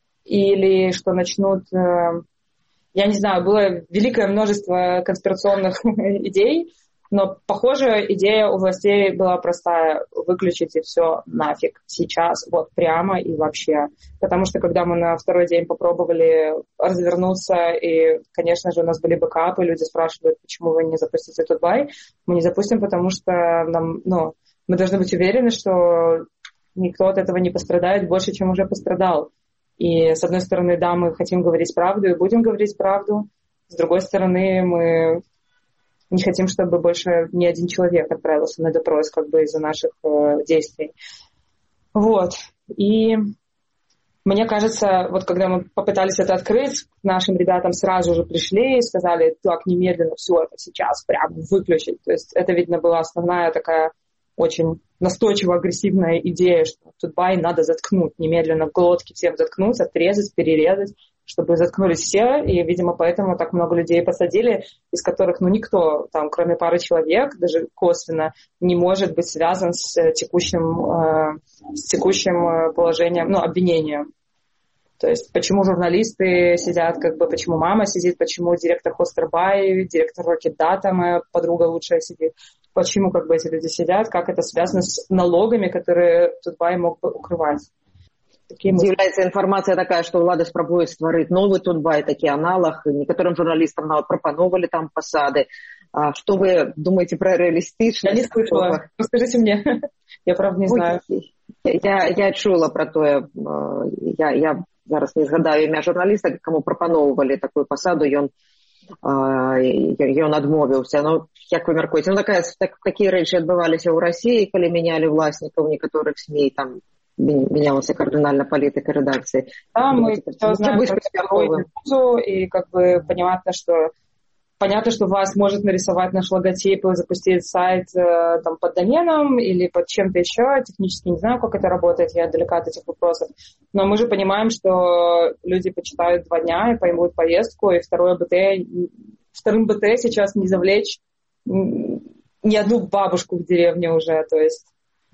Или что начнут... А, я не знаю, было великое множество конспирационных идей, но, похоже, идея у властей была простая: выключите все нафиг сейчас, вот прямо и вообще. Потому что, когда мы на второй день попробовали развернуться, и, конечно же, у нас были бэкапы, люди спрашивают, почему вы не запустите Тутбай. Мы не запустим, потому что нам, ну, мы должны быть уверены, что никто от этого не пострадает больше, чем уже пострадал. И, с одной стороны, да, мы хотим говорить правду и будем говорить правду. С другой стороны, мы... не хотим, чтобы больше ни один человек отправился на допрос как бы из-за наших э, действий. Вот. И мне кажется, вот когда мы попытались это открыть, к нашим ребятам сразу же пришли и сказали: так, немедленно все это сейчас прямо выключить. То есть это, видно, была основная такая очень настойчиво агрессивная идея, что Тутбай надо заткнуть, немедленно в глотки всем заткнуть, отрезать, перерезать, чтобы заткнулись все, и, видимо, поэтому так много людей посадили, из которых, ну, никто, там, кроме пары человек, даже косвенно, не может быть связан с текущим, э, с текущим положением, ну, обвинением. То есть, почему журналисты сидят, как бы, почему мама сидит, почему директор Хостербай, директор Rocket Data, моя подруга лучшая сидит, почему, как бы, эти люди сидят, как это связано с налогами, которые Тутбай мог бы укрывать. З'яўляецца інфармацыя такая, што ўлады спрабуюць стварыць новы Тутбай, такі аналог, некаторым журналістам нават прапановалі там пасады. А что вы думаете про реалистичность? Я не слышала. Расскажите мне. Я, правда, не знаю. Я, я чула про тое. Я, я зараз не згадаю імя журналіста, каму прапаноўвалі такую пасаду, ён, ён адмовіўся. Ну, як вы мяркуеце? Ну, такая, так, такія рэчы адбываліся ў Расіі, калі мянялі власнікаў некаторых СМІ, там менялась кардинально политика редакции. Да, мы все знаем про и как бы понятно, что понятно, что власть может нарисовать наш логотип и запустить сайт э, там, под доменом или под чем-то еще. Технически не знаю, как это работает, я далека от этих вопросов. Но мы же понимаем, что люди почитают два дня и поймут поездку, и второе БТ, вторым БТ сейчас не завлечь ни одну бабушку в деревне уже. То есть...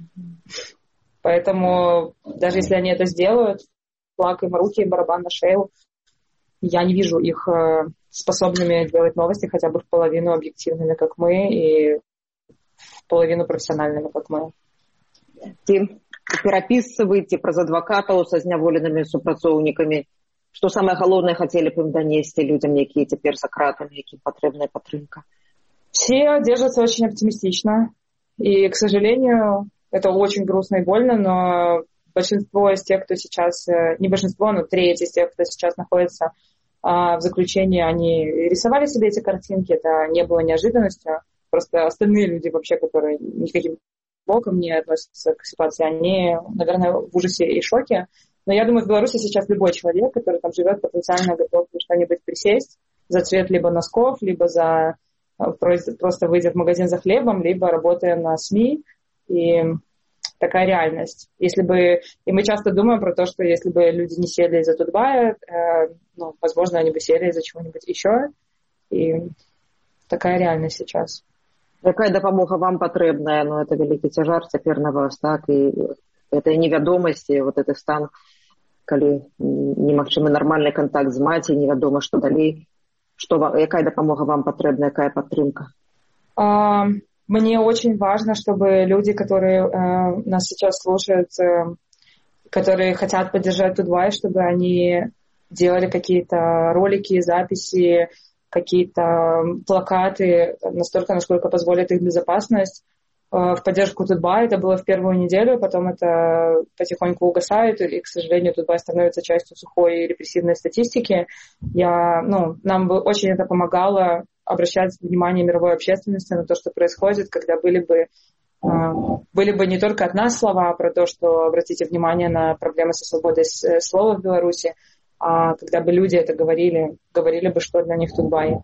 Поэтому даже если они это сделают, флаг им руки, барабан на шею, я не вижу их способными делать новости хотя бы в половину объективными, как мы, и в половину профессиональными, как мы. Ці перапісваеце праз адвакатаў са зняволенымі супрацоўнікамі. Што самае галоўнае хацелі б ім данесці людзям, якія цяпер за кратамі, якім патрэбная падтрымка? Все держатся очень оптимистично. И, к сожалению, это очень грустно и больно, но большинство из тех, кто сейчас, не большинство, но треть из тех, кто сейчас находится в заключении, они рисовали себе эти картинки, это не было неожиданностью. Просто остальные люди вообще, которые никаким боком не относятся к ситуации, они, наверное, в ужасе и шоке. Но я думаю, в Беларуси сейчас любой человек, который там живет, потенциально готов что-нибудь присесть за цвет либо носков, либо за просто выйдя в магазин за хлебом, либо работая на СМИ. И такая реальность. Если бы, и мы часто думаем про то, что если бы люди не сели из-за Тутбая, э, ну, возможно, они бы сели из-за чего-нибудь еще. И такая реальность сейчас. Якая дапамога вам патрэбная? Ну, это вялікі цяжар цяпер на вас, так? І этой невядомасці, вот этот стан, калі немагчымы нармальны контакт з маці, невядома, што далей. Што, якая дапамога вам патрэбна, якая падтрымка? А, мне очень важно, чтобы люди, которые э, нас сейчас слушают, э, которые хотят поддержать Тутбай, чтобы они делали какие-то ролики, записи, какие-то плакаты настолько, насколько позволит их безопасность в поддержку Тутбай. Это было в первую неделю, потом это потихоньку угасает, и, к сожалению, Тутбай становится частью сухой репрессивной статистики. Я, ну, нам бы очень это помогало обращать внимание мировой общественности на то, что происходит, когда были бы, были бы не только от нас слова про то, что обратите внимание на проблемы со свободой слова в Беларуси, а когда бы люди это говорили, говорили бы, что для них Тутбай.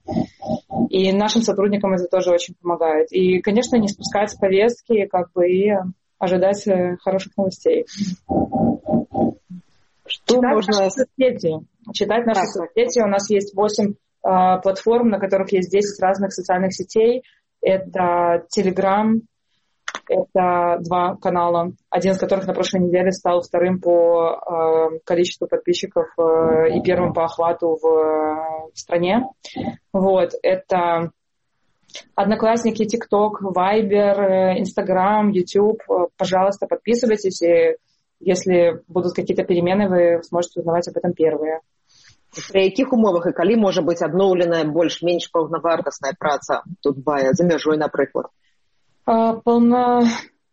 И нашим сотрудникам это тоже очень помогает. И, конечно, не спускать повестки, как бы, и ожидать хороших новостей. Что Читать можно... наши соцсети. Читать наши так, соцсети. Так. У нас есть восемь э, платформ, на которых есть десять разных социальных сетей. Это Telegram, это два канала, один из которых на прошлой неделе стал вторым по э, количеству подписчиков э, и первым по охвату в, в стране. Вот, это Одноклассники, ТикТок, Вайбер, Инстаграм, Ютуб. Пожалуйста, подписывайтесь, и если будут какие-то перемены, вы сможете узнавать об этом первые. При якіх умовах і калі можа быць адноўленая больш-менш паўнавартасная праца Тутбая за мяжой, напрыклад? Полно...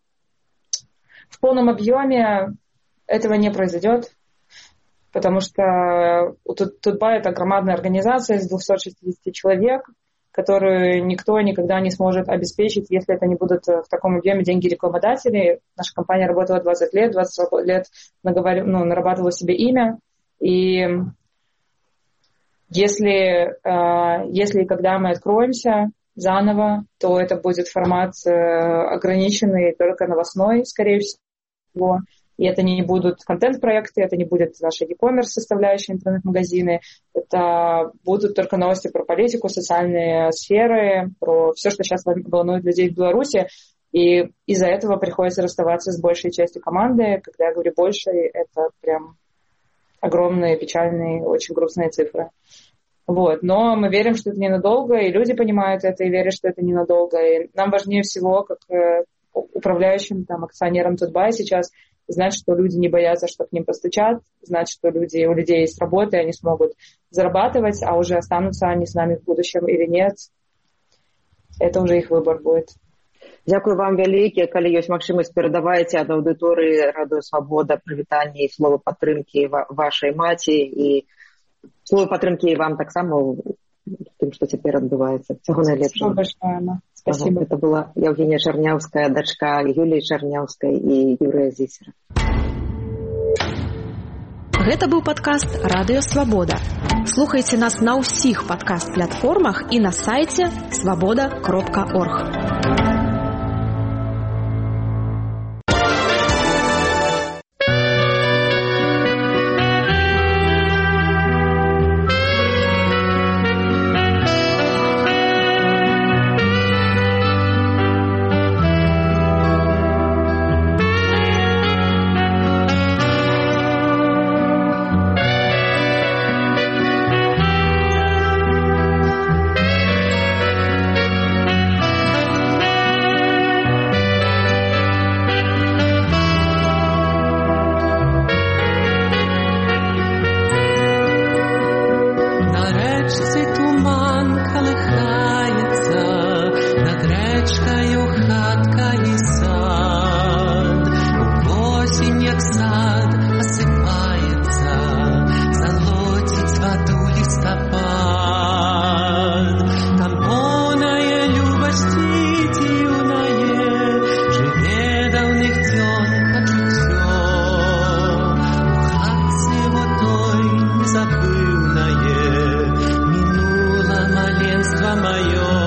В полном объеме этого не произойдет, потому что Тутбай — это громадная организация из двухсот шестидесяти человек, которую никто никогда не сможет обеспечить, если это не будут в таком объеме деньги рекламодателей. Наша компания работала двадцать лет, двадцать лет наговор... ну, нарабатывала себе имя, и если, если и когда мы откроемся заново, то это будет формат ограниченный, только новостной, скорее всего. И это не будут контент-проекты, это не будет наши e-commerce составляющие, интернет-магазины. Это будут только новости про политику, социальные сферы, про все, что сейчас волнует людей в Беларуси. И из-за этого приходится расставаться с большей частью команды. Когда я говорю «больше», это прям огромные, печальные, очень грустные цифры. Вот. Но мы верим, что это ненадолго, и люди понимают это, и верят, что это ненадолго. И нам важнее всего, как управляющим, там, акционерам Тутбай сейчас, знать, что люди не боятся, что к ним постучат, знать, что люди, у людей есть работа, и они смогут зарабатывать, а уже останутся они с нами в будущем или нет, это уже их выбор будет. Дзякую вам вялікі, калі ёсць магчымасць, перадавайце ад аўдыторыі Радыё Свабода прывітанне і слова падтрымкі вашай маці, і слова падтрымкі і вам таксама тым, што цяпер адбываецца. Всего найлепшага. Спасибо. Спасибо. Это была Евгения Чарняўская, дачка Юліі Чарняўскай і Юрыя Зісера. Гэта быў падкаст Радыё Свабода. Слухайце нас на ўсіх падкаст-платформах і на сайце свабода кропка орг. рэчцы туман калыхаецца, над рэчкаю хатка і сад. Осень, як сад, осыпаецца, залоціць ваду лістапад. Там поўнае любасці дзіўнае, жыве даўных дзён пачуццё. У хатцы во той незабыўнае, мінула маленства маё.